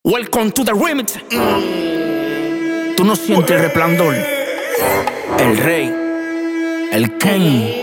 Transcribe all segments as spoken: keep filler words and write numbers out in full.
Welcome to the remix. Mm. Tú no sientes el resplandor. El rey, el Ken.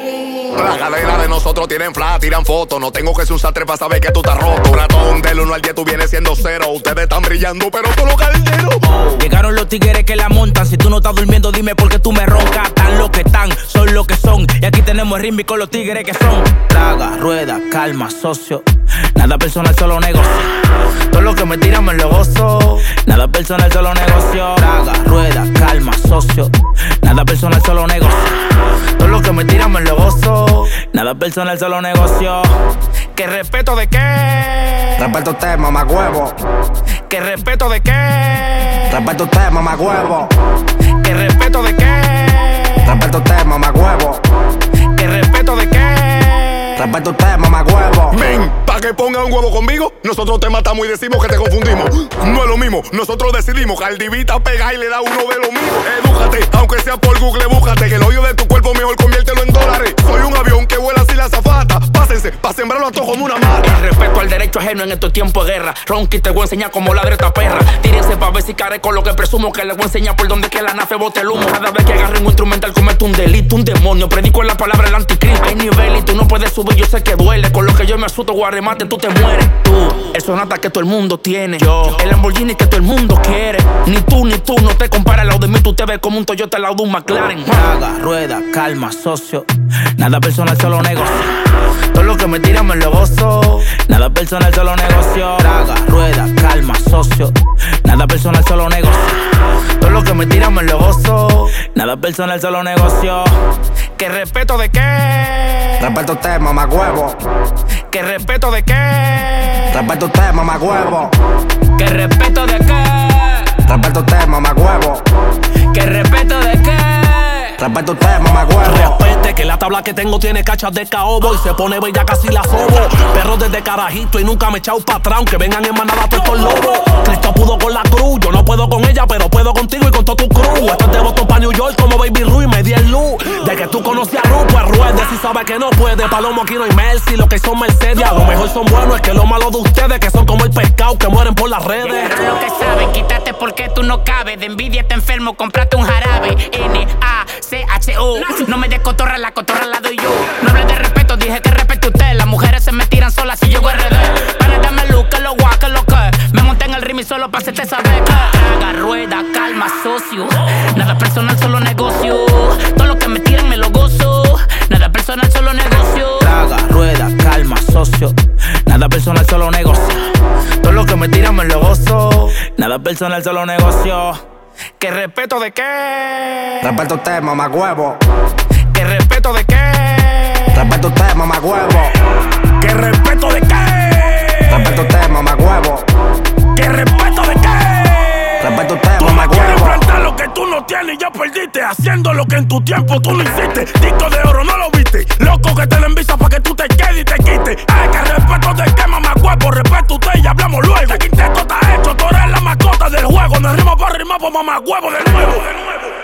La galera de nosotros tienen flash, tiran fotos. No tengo que ser un sastre para saber que tú estás roto. Ratón, del uno al diez tú vienes siendo cero. Ustedes están brillando, pero tú los calderos. Oh. Llegaron los tigres que la montan. Si tú no estás durmiendo, dime por qué tú me roncas. Están los que están, son los que son. Y aquí tenemos el ritmo con los tigres que son. Traga, rueda, calma, socio. Nada personal, solo negocio. Todo lo que me tiran me lo gozo. Nada personal, solo negocio. Traga, rueda, calma, socio. Nada personal, solo negocio. Todo lo que me tiran me lo gozo. Nada personal, solo negocio. ¿Qué respeto de qué? Respeto usted, mamá huevo. ¿Qué respeto de qué? Respeto usted, mamá huevo. ¿Qué respeto de qué? Respeto usted, mamá huevo. ¿Qué respeto de qué? Respeto usted, mamá huevo. Men, pa' que ponga un huevo conmigo, nosotros te matamos y decimos que te confundimos. No es lo mismo, nosotros decidimos. Caldivita pega y le da uno de lo mío. Edújate, aunque sea por Google, búscate. Que el hoyo de tu cuerpo mejor conviértelo en dólares. Soy un avión que vuela así la azafata. Pásense, pa' sembrarlo a todos como una mata. El respeto al derecho ajeno en estos tiempos de guerra. Ronqui, te voy a enseñar cómo ladra esta perra. Tírense pa' ver si care con lo que presumo. Que les voy a enseñar por donde que la nafe bote el humo. Cada vez que agarren un instrumental comete un delito, un demonio. Predico en la palabra el anticristo. Hay nivel y tú no puedes subir, yo sé que duele. Con lo que yo me asusto, guarremate, tú te mueres. Tú, eso nata que todo el mundo tiene. Yo, el Lamborghini que todo el mundo quiere. Ni tú, ni tú, no te comparas al lado de mí. Tú te ves como un Toyota al lado de un McLaren. Traga, rueda, calma, socio. Nada personal, solo negocio. Todo lo que me tiran me lo gozo. Nada personal, solo negocio. Traga, rueda, calma, socio. Nada personal, solo negocio. Todo lo que me tiran me lo gozo. Nada personal, solo negocio. ¿Qué respeto de qué? Respeto usted, mamá huevo. ¿Qué respeto de qué? Respeto usted, mamá huevo. ¿Qué respeto de qué? Respeto usted, mamá huevo. ¿Qué respeto de qué? Respeto usted, mamá huevo. Respete que la tabla que tengo tiene cachas de caobo. Y se pone bella casi la sobo. Perro desde carajito y nunca me he echado pa' atrás. Aunque vengan en manada todos estos lobos. Cristo pudo con la cruz. Yo no puedo con ella, pero puedo contigo y con todo tu crew. Esto es de Boston pa' New York como Baby Ruiz. Me di el luz de que tú conocías a Ru, pues ruede. Si sabes que no puede, Palomo aquí no hay Mercy. Lo que son Mercedes, a lo mejor son buenos. Es que lo malo de ustedes que son como el pescado que mueren por las redes. Lo que saben, quítate porque tú no cabes. De envidia te enfermo, comprate un jarabe. N A C H O. No me des cotorra, la cotorra la doy yo. No hables de respeto, dije que respete usted. Las mujeres se me tiran solas si llego a R D. Para darme luz, que lo guá, que lo que. Me monté en el ritmo y solo pa' hacerte saber que haga rueda, calma, socio. Nada personal, solo negocio. Todo lo que me tiran me lo gozo. Nada personal, solo negocio. Traga, rueda, calma, socio. Nada personal, solo negocio. Todo lo que me tiran me lo gozo. Nada personal, solo negocio. ¿Qué respeto de qué? Respeto usted, mamá huevo. ¿Qué respeto de qué? Respeto usted, mamá huevo. ¿Qué respeto de qué? Respeto usted, mamá huevo. ¿Qué respeto de qué? Respeto usted, Tú mamá me quieres huevo. enfrentar lo que tú no tienes y ya perdiste. Haciendo lo que en tu tiempo tú no hiciste. Disco de oro, no lo viste. Loco que te lo envisa pa' que tú te quedes y te quites. Ay, que respeto de qué, mamá huevo. Respeto usted y hablamos luego. Este quinteto está hecho, tú eres la mascota del juego. No rima pa' rimar, pues mamá huevo de nuevo, de nuevo.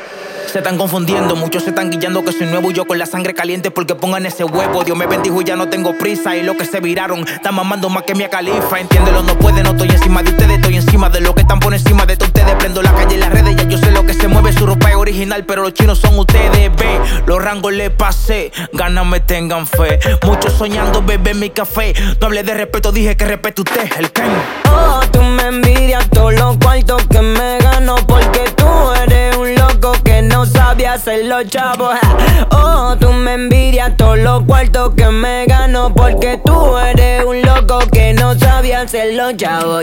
Se están confundiendo, muchos se están guillando que soy nuevo y yo con la sangre caliente porque pongan ese huevo. Dios me bendijo y ya no tengo prisa. Y lo que se viraron, están mamando más que mi califa. Entiéndelo, no puede, no estoy encima de ustedes. Estoy encima de lo que están por encima de todos ustedes. Prendo la calle y las redes, ya yo sé lo que se mueve. Su ropa es original, pero los chinos son ustedes. Ve, los rangos les pasé, ganas me tengan fe. Muchos soñando, bebé mi café. No hablé de respeto, dije que respeto usted, el Ken. Oh, tú me envidias todos los cuartos que me gano porque tú eres un loco que no sabe hacer los chavos. Oh, tú me envidias todos los cuartos que me gano porque tú eres un loco que no sabe hacer los chavos.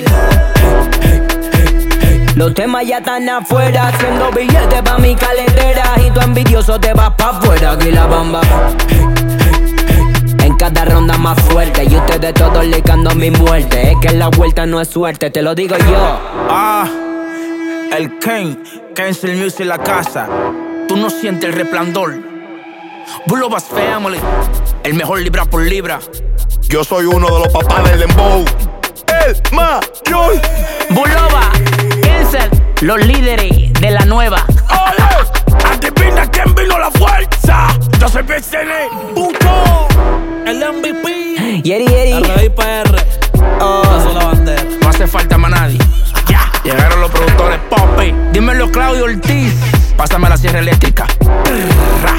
Los temas ya están afuera, haciendo billetes pa' mi caletera. Y tu envidioso te vas pa' afuera, aquí la bamba. En cada ronda más fuerte y ustedes todos ligando mi muerte. Es que la vuelta no es suerte, te lo digo yo. Ah, el Ken, Cancel Music la casa. Tú no sientes el resplandor. Bulovas Family, el mejor libra por libra. Yo soy uno de los papás del dembow, el mayor. Bulova, Cancel, los líderes de la nueva. Oye, adivina quién vino la fuerza. Yo soy B C N, puto, el M V P. Yeri, yeri. R I P R. Oh. Paso la bandera. No hace falta más Claudio Ortiz. Pásame la sierra eléctrica.